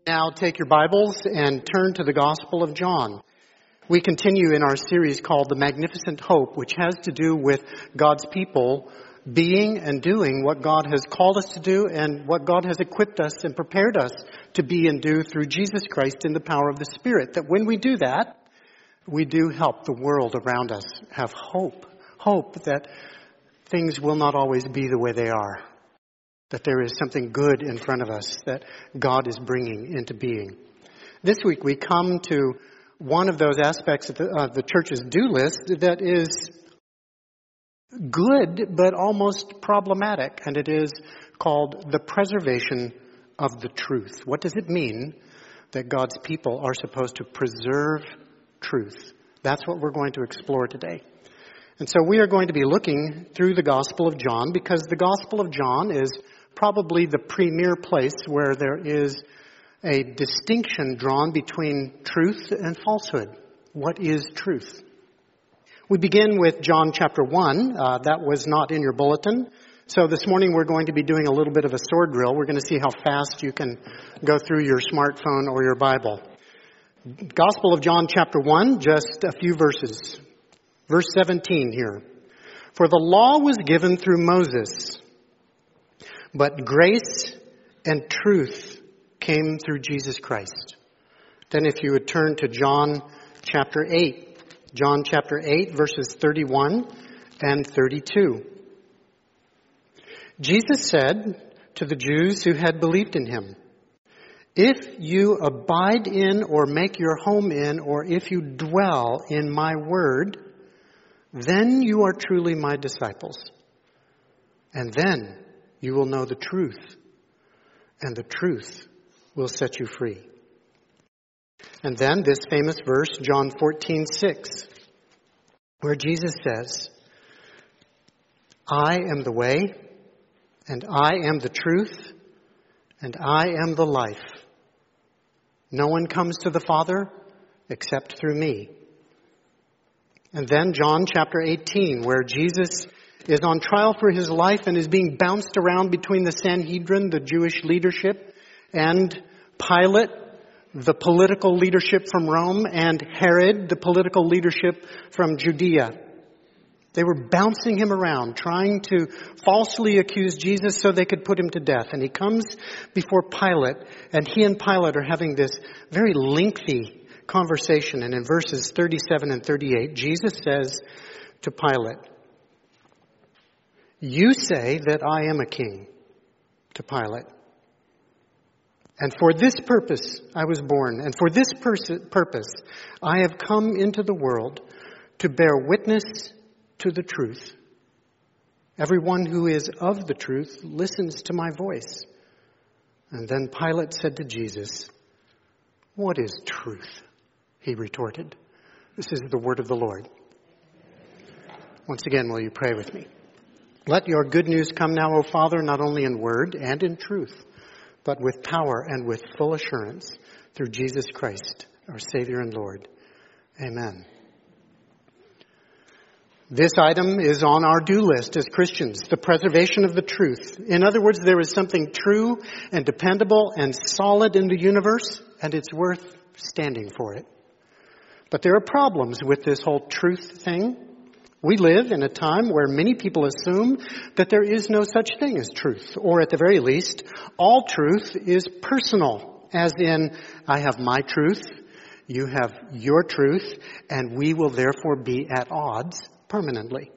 Now take your Bibles and turn to the Gospel of John. We continue in our series called The Magnificent Hope, which has to do with God's people being and doing what God has called us to do and what God has equipped us and prepared us to be and do through Jesus Christ in the power of the Spirit. That when we do that, we do help the world around us have hope. Hope that things will not always be the way they are. That there is something good in front of us that God is bringing into being. This week we come to one of those aspects of the church's do list that is good but almost problematic, and it is called the preservation of the truth. What does it mean that God's people are supposed to preserve truth? That's what we're going to explore today. And so we are going to be looking through the Gospel of John, because the Gospel of John is probably the premier place where there is a distinction drawn between truth and falsehood. What is truth? We begin with John chapter 1. That was not in your bulletin. So this morning we're going to be doing a little bit of a sword drill. We're going to see how fast you can go through your smartphone or your Bible. Gospel of John chapter 1, just a few verses. Verse 17 here. For the law was given through Moses, but grace and truth came through Jesus Christ. Then if you would turn to John chapter 8. John chapter 8, verses 31 and 32. Jesus said to the Jews who had believed in him, if you abide in or make your home in, or if you dwell in my word, then you are truly my disciples. And then you will know the truth, and the truth will set you free. And then this famous verse, John 14:6, where Jesus says, I am the way, and I am the truth, and I am the life. No one comes to the Father except through me. And then John chapter 18, where Jesus is on trial for his life and is being bounced around between the Sanhedrin, the Jewish leadership, and Pilate, the political leadership from Rome, and Herod, the political leadership from Judea. They were bouncing him around, trying to falsely accuse Jesus so they could put him to death. And he comes before Pilate, and he and Pilate are having this very lengthy conversation. And in verses 37 and 38, Jesus says to Pilate, you say that I am a king, to Pilate. And for this purpose I was born, and for this purpose I have come into the world, to bear witness to the truth. Everyone who is of the truth listens to my voice. And then Pilate said to Jesus, what is truth? He retorted. This is the word of the Lord. Once again, will you pray with me? Let your good news come now, O Father, not only in word and in truth, but with power and with full assurance, through Jesus Christ, our Savior and Lord. Amen. This item is on our do list as Christians, the preservation of the truth. In other words, there is something true and dependable and solid in the universe, and it's worth standing for it. But there are problems with this whole truth thing. We live in a time where many people assume that there is no such thing as truth, or at the very least, all truth is personal, as in, I have my truth, you have your truth, and we will therefore be at odds permanently.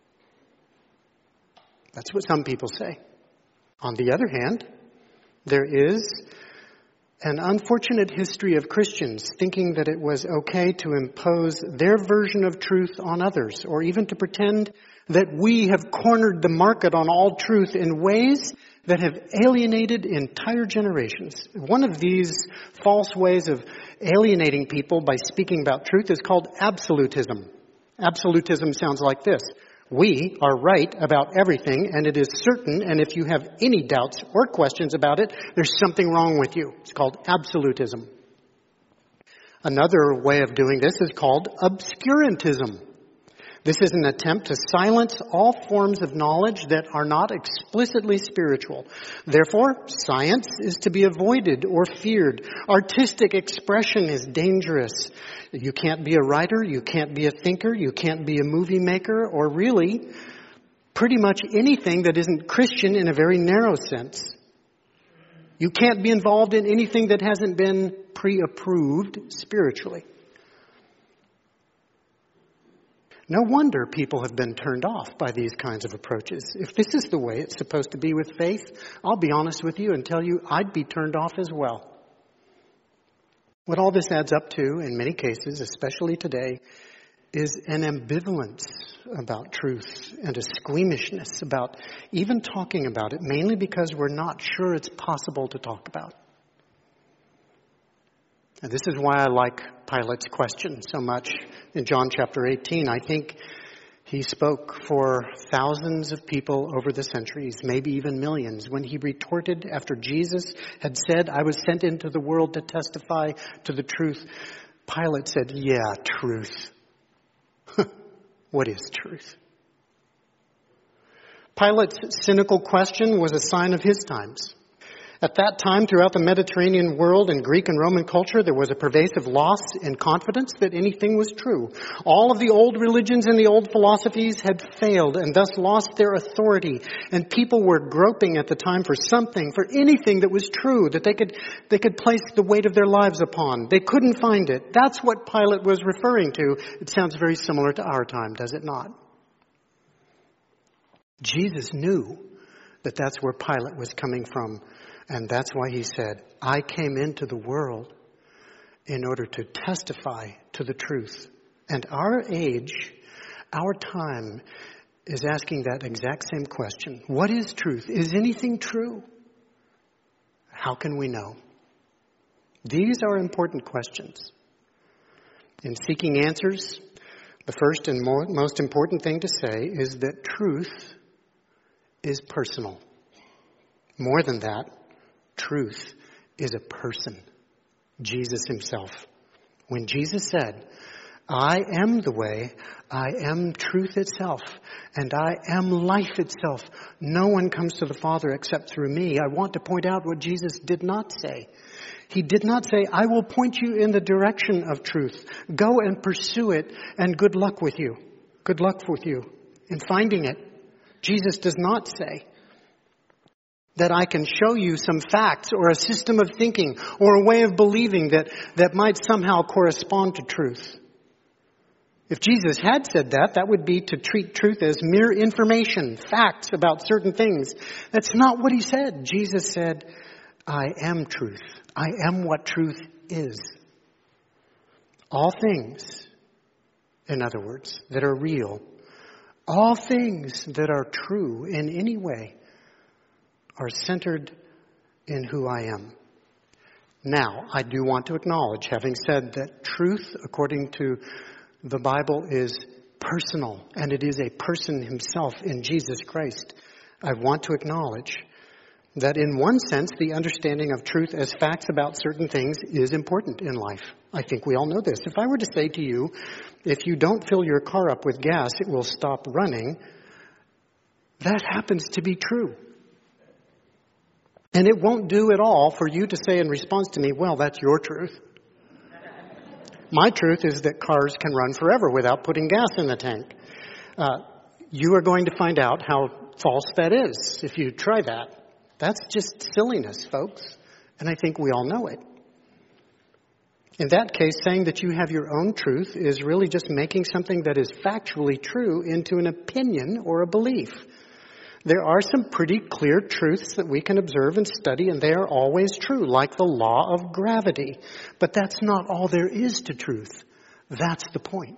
That's what some people say. On the other hand, there is an unfortunate history of Christians thinking that it was okay to impose their version of truth on others, or even to pretend that we have cornered the market on all truth in ways that have alienated entire generations. One of these false ways of alienating people by speaking about truth is called absolutism. Absolutism sounds like this. We are right about everything, and it is certain, and if you have any doubts or questions about it, there's something wrong with you. It's called absolutism. Another way of doing this is called obscurantism. This is an attempt to silence all forms of knowledge that are not explicitly spiritual. Therefore, science is to be avoided or feared. Artistic expression is dangerous. You can't be a writer, you can't be a thinker, you can't be a movie maker, or really, pretty much anything that isn't Christian in a very narrow sense. You can't be involved in anything that hasn't been pre-approved spiritually. No wonder people have been turned off by these kinds of approaches. If this is the way it's supposed to be with faith, I'll be honest with you and tell you I'd be turned off as well. What all this adds up to, in many cases, especially today, is an ambivalence about truth and a squeamishness about even talking about it, mainly because we're not sure it's possible to talk about. And this is why I like Pilate's question so much in John chapter 18. I think he spoke for thousands of people over the centuries, maybe even millions, when he retorted after Jesus had said, "I was sent into the world to testify to the truth." Pilate said, "Yeah, truth." What is truth? Pilate's cynical question was a sign of his times. At that time, throughout the Mediterranean world and Greek and Roman culture, there was a pervasive loss in confidence that anything was true. All of the old religions and the old philosophies had failed and thus lost their authority. And people were groping at the time for something, for anything that was true, that they could place the weight of their lives upon. They couldn't find it. That's what Pilate was referring to. It sounds very similar to our time, does it not? Jesus knew that that's where Pilate was coming from. And that's why he said, "I came into the world in order to testify to the truth." And our age, our time, is asking that exact same question. What is truth? Is anything true? How can we know? These are important questions. In seeking answers, the first and most important thing to say is that truth is personal. More than that, truth is a person, Jesus himself. When Jesus said, "I am the way, I am truth itself, and I am life itself. No one comes to the Father except through me," I want to point out what Jesus did not say. He did not say, "I will point you in the direction of truth. Go and pursue it, and good luck with you. Good luck with you in finding it." Jesus does not say that I can show you some facts or a system of thinking or a way of believing that might somehow correspond to truth. If Jesus had said that, that would be to treat truth as mere information, facts about certain things. That's not what he said. Jesus said, "I am truth. I am what truth is." All things, in other words, that are real, all things that are true in any way, are centered in who I am. Now, I do want to acknowledge, having said that truth, according to the Bible, is personal, and it is a person himself in Jesus Christ. I want to acknowledge that in one sense, the understanding of truth as facts about certain things is important in life. I think we all know this. If I were to say to you, if you don't fill your car up with gas, it will stop running, that happens to be true. And it won't do at all for you to say in response to me, "Well, that's your truth." My truth is that cars can run forever without putting gas in the tank. You are going to find out how false that is if you try that. That's just silliness, folks. And I think we all know it. In that case, saying that you have your own truth is really just making something that is factually true into an opinion or a belief. There are some pretty clear truths that we can observe and study, and they are always true, like the law of gravity. But that's not all there is to truth. That's the point.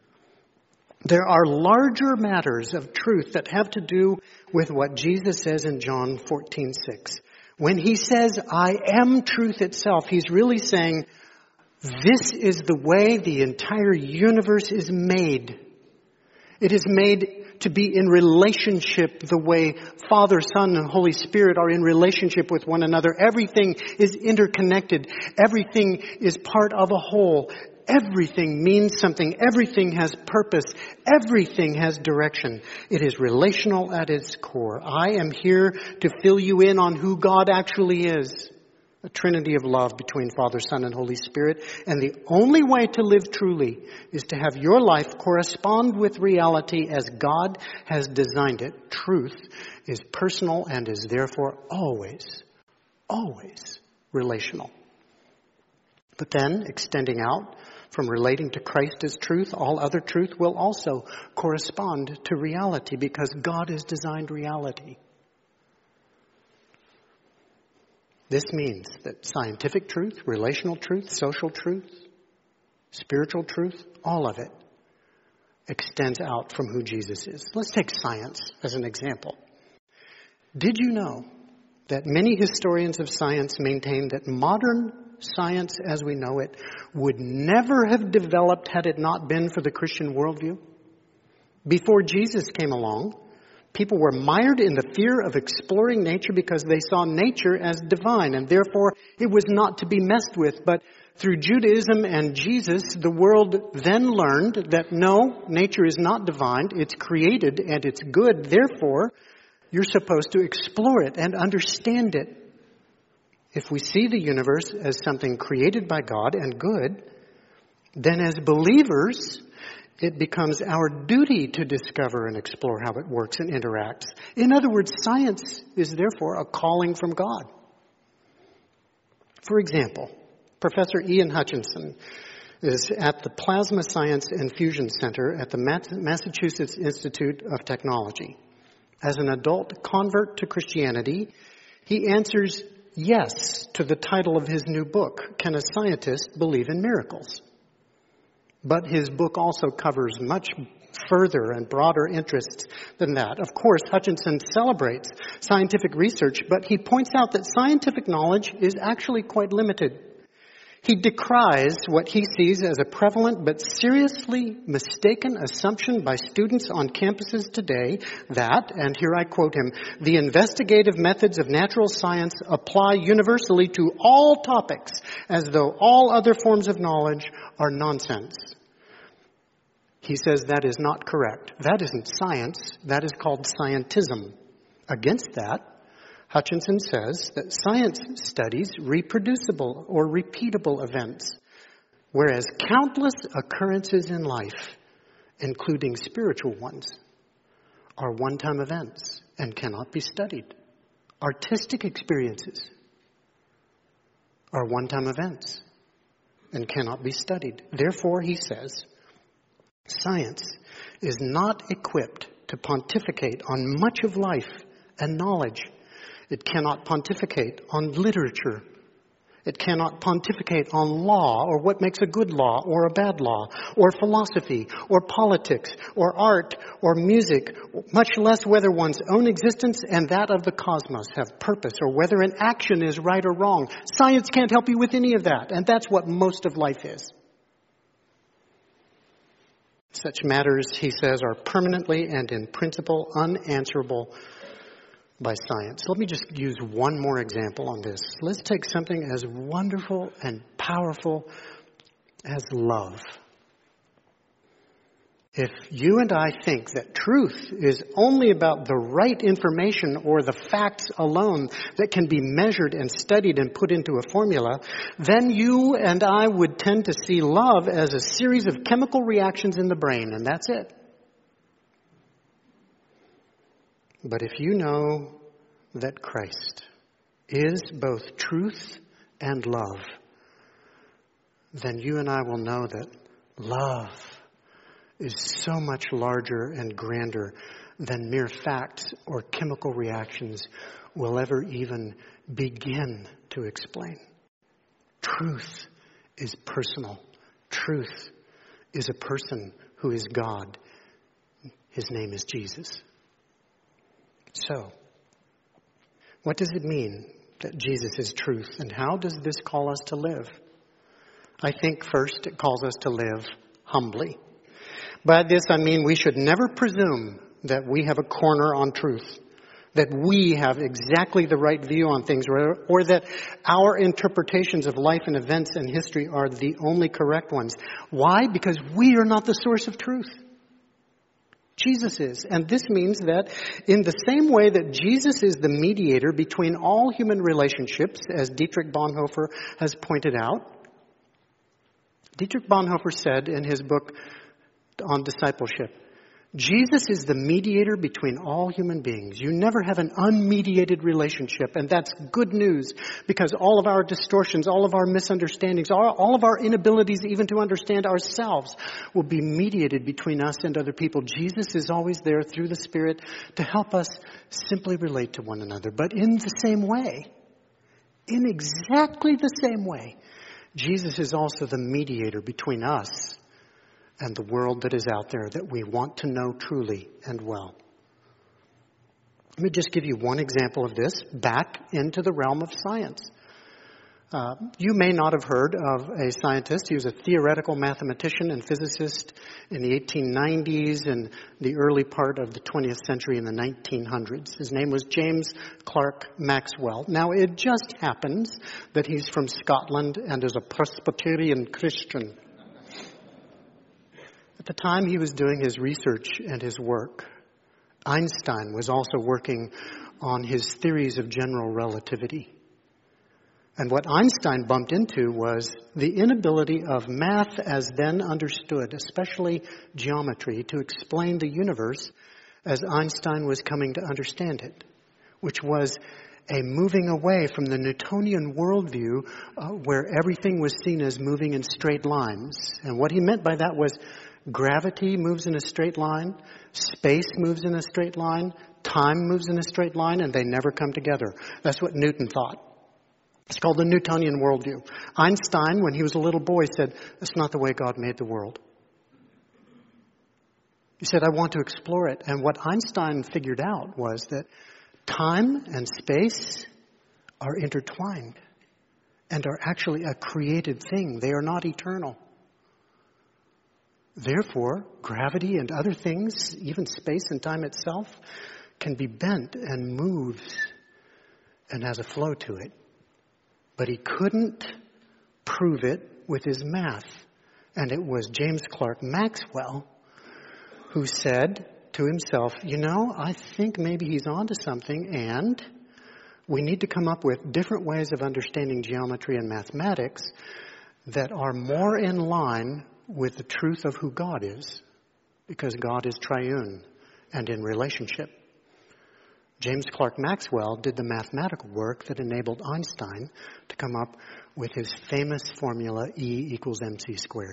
There are larger matters of truth that have to do with what Jesus says in John 14:6. When he says, "I am truth itself," he's really saying, this is the way the entire universe is made. It is made to be in relationship the way Father, Son, and Holy Spirit are in relationship with one another. Everything is interconnected. Everything is part of a whole. Everything means something. Everything has purpose. Everything has direction. It is relational at its core. I am here to fill you in on who God actually is. A trinity of love between Father, Son, and Holy Spirit. And the only way to live truly is to have your life correspond with reality as God has designed it. Truth is personal and is therefore always relational. But then, extending out from relating to Christ as truth, all other truth will also correspond to reality because God has designed reality. This means that scientific truth, relational truth, social truth, spiritual truth, all of it extends out from who Jesus is. Let's take science as an example. Did you know that many historians of science maintain that modern science as we know it would never have developed had it not been for the Christian worldview? Before Jesus came along, people were mired in the fear of exploring nature because they saw nature as divine, and therefore it was not to be messed with. But through Judaism and Jesus, the world then learned that no, nature is not divine, it's created and it's good. Therefore, you're supposed to explore it and understand it. If we see the universe as something created by God and good, then as believers, it becomes our duty to discover and explore how it works and interacts. In other words, science is therefore a calling from God. For example, Professor Ian Hutchinson is at the Plasma Science and Fusion Center at the Massachusetts Institute of Technology. As an adult convert to Christianity, he answers yes to the title of his new book, Can a Scientist Believe in Miracles? But his book also covers much further and broader interests than that. Of course, Hutchinson celebrates scientific research, but he points out that scientific knowledge is actually quite limited. He decries what he sees as a prevalent but seriously mistaken assumption by students on campuses today that, and here I quote him, the investigative methods of natural science apply universally to all topics as though all other forms of knowledge are nonsense. He says that is not correct. That isn't science. That is called scientism. Against that, Hutchinson says that science studies reproducible or repeatable events, whereas countless occurrences in life, including spiritual ones, are one-time events and cannot be studied. Artistic experiences are one-time events and cannot be studied. Therefore, he says, science is not equipped to pontificate on much of life and knowledge. It cannot pontificate on literature. It cannot pontificate on law or what makes a good law or a bad law or philosophy or politics or art or music, much less whether one's own existence and that of the cosmos have purpose or whether an action is right or wrong. Science can't help you with any of that, and that's what most of life is. Such matters, he says, are permanently and in principle unanswerable by science. Let me just use one more example on this. Let's take something as wonderful and powerful as love. If you and I think that truth is only about the right information or the facts alone that can be measured and studied and put into a formula, then you and I would tend to see love as a series of chemical reactions in the brain, and that's it. But if you know that Christ is both truth and love, then you and I will know that love is so much larger and grander than mere facts or chemical reactions will ever even begin to explain. Truth is personal. Truth is a person who is God. His name is Jesus. So, what does it mean that Jesus is truth, and how does this call us to live? I think first it calls us to live humbly. By this I mean we should never presume that we have a corner on truth. that we have exactly the right view on things, or that our interpretations of life and events and history are the only correct ones. Why? Because we are not the source of truth. Jesus is. And this means that in the same way that Jesus is the mediator between all human relationships, as Dietrich Bonhoeffer has pointed out, Dietrich Bonhoeffer said in his book on discipleship, Jesus is the mediator between all human beings. You never have an unmediated relationship, and that's good news, because all of our distortions, all of our misunderstandings, all of our inabilities even to understand ourselves will be mediated between us and other people. Jesus is always there through the Spirit to help us simply relate to one another. But in the same way, in exactly the same way, Jesus is also the mediator between us and the world that is out there that we want to know truly and well. Let me just give you one example of this back into the realm of science. You may not have heard of a scientist. He was a theoretical mathematician and physicist in the 1890s and the early part of the 20th century in the 1900s. His name was James Clerk Maxwell. Now, it just happens that he's from Scotland and is a Presbyterian Christian. At the time he was doing his research and his work, Einstein was also working on his theories of general relativity. And what Einstein bumped into was the inability of math as then understood, especially geometry, to explain the universe as Einstein was coming to understand it, which was a moving away from the Newtonian worldview where everything was seen as moving in straight lines. And what he meant by that was gravity moves in a straight line, space moves in a straight line, time moves in a straight line, and they never come together. That's what Newton thought. It's called the Newtonian worldview. Einstein, when he was a little boy, said, "That's not the way God made the world." He said, "I want to explore it." And what Einstein figured out was that time and space are intertwined and are actually a created thing. They are not eternal. Therefore, gravity and other things, even space and time itself, can be bent and moves and has a flow to it. But he couldn't prove it with his math. And it was James Clerk Maxwell who said to himself, I think maybe he's onto something, and we need to come up with different ways of understanding geometry and mathematics that are more in line with the truth of who God is, because God is triune and in relationship. James Clerk Maxwell did the mathematical work that enabled Einstein to come up with his famous formula E equals mc squared.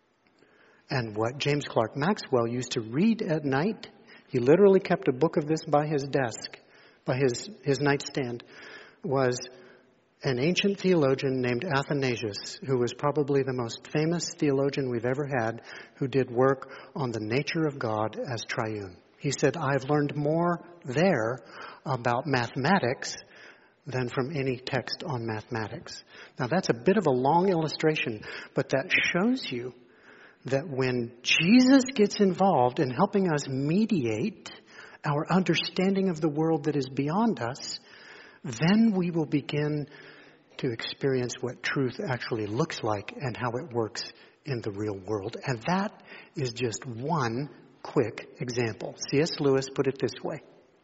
And what James Clerk Maxwell used to read at night, he literally kept a book of this by his desk, by his nightstand, was an ancient theologian named Athanasius, who was probably the most famous theologian we've ever had, who did work on the nature of God as triune. He said, "I've learned more there about mathematics than from any text on mathematics." Now that's a bit of a long illustration, but that shows you that when Jesus gets involved in helping us mediate our understanding of the world that is beyond us, then we will begin to experience what truth actually looks like and how it works in the real world. And that is just one quick example. C.S. Lewis put it this way: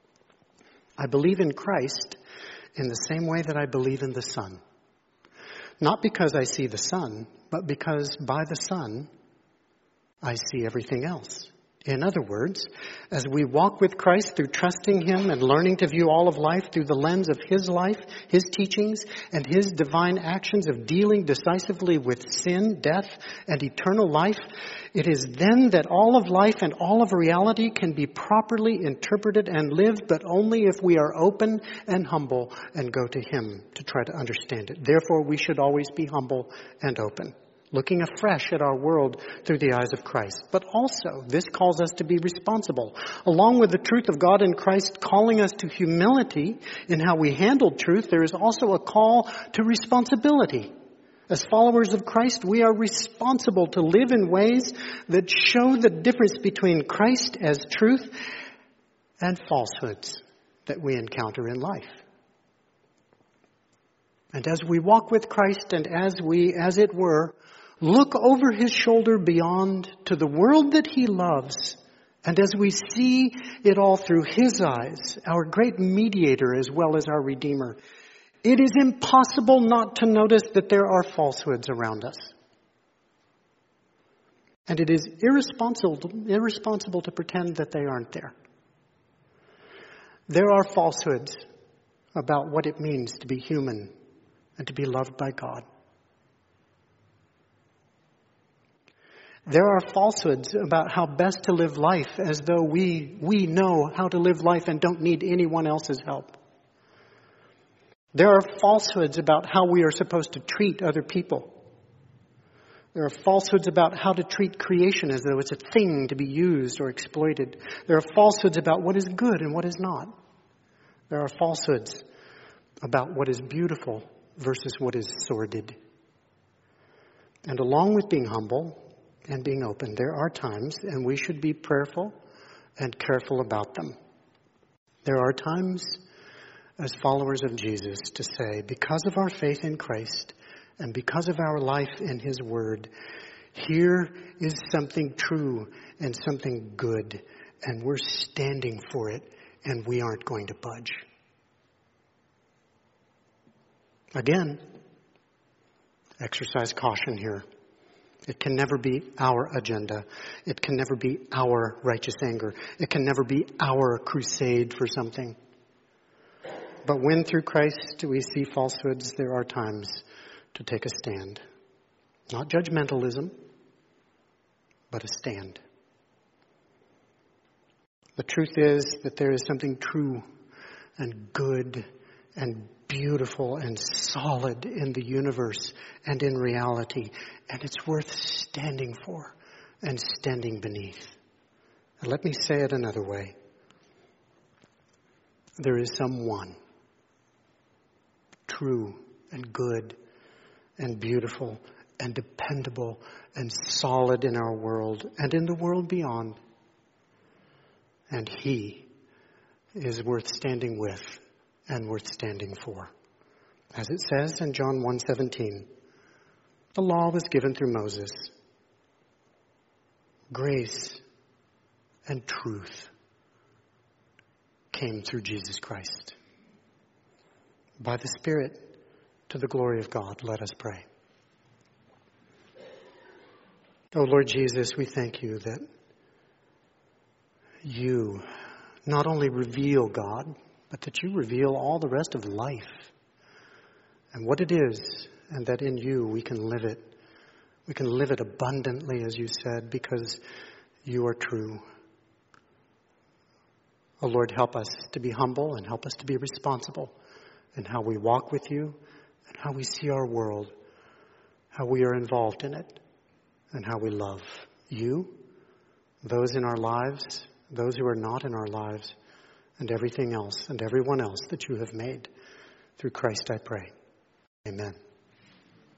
I believe in Christ in the same way that I believe in the sun. Not because I see the sun, but because by the sun I see everything else. In other words, as we walk with Christ through trusting Him and learning to view all of life through the lens of His life, His teachings, and His divine actions of dealing decisively with sin, death, and eternal life, it is then that all of life and all of reality can be properly interpreted and lived, but only if we are open and humble and go to Him to try to understand it. Therefore, we should always be humble and open, looking afresh at our world through the eyes of Christ. But also, this calls us to be responsible. Along with the truth of God in Christ calling us to humility in how we handle truth, there is also a call to responsibility. As followers of Christ, we are responsible to live in ways that show the difference between Christ as truth and falsehoods. that we encounter in life. And as we walk with Christ and as we, as it were, look over his shoulder beyond to the world that he loves, and as we see it all through his eyes, our great mediator as well as our Redeemer, it is impossible not to notice that there are falsehoods around us. And it is irresponsible to pretend that they aren't there. There are falsehoods about what it means to be human and to be loved by God. There are falsehoods about how best to live life as though we know how to live life and don't need anyone else's help. There are falsehoods about how we are supposed to treat other people. There are falsehoods about how to treat creation as though it's a thing to be used or exploited. There are falsehoods about what is good and what is not. There are falsehoods about what is beautiful versus what is sordid. And along with being humble and being open, there are times, and we should be prayerful and careful about them. There are times as followers of Jesus to say, because of our faith in Christ and because of our life in his word, here is something true and something good, and we're standing for it, and we aren't going to budge. Again, exercise caution here. It can never be our agenda. It can never be our righteous anger. It can never be our crusade for something. But when through Christ we see falsehoods, there are times to take a stand. Not judgmentalism, but a stand. The truth is that there is something true and good and beautiful and solid in the universe and in reality, and it's worth standing for and standing beneath. And let me say it another way. There is someone true and good and beautiful and dependable and solid in our world and in the world beyond. And he is worth standing with and worth standing for. As it says in John 1:17, the law was given through Moses. Grace and truth came through Jesus Christ. By the Spirit, to the glory of God, let us pray. Oh Lord Jesus, we thank you that you not only reveal God, but that you reveal all the rest of life and what it is, and that in you we can live it. We can live it abundantly, as you said, because you are true. Oh Lord, help us to be humble and help us to be responsible in how we walk with you and how we see our world, how we are involved in it, and how we love you, those in our lives, those who are not in our lives, and everything else and everyone else that you have made. Through Christ I pray. Amen.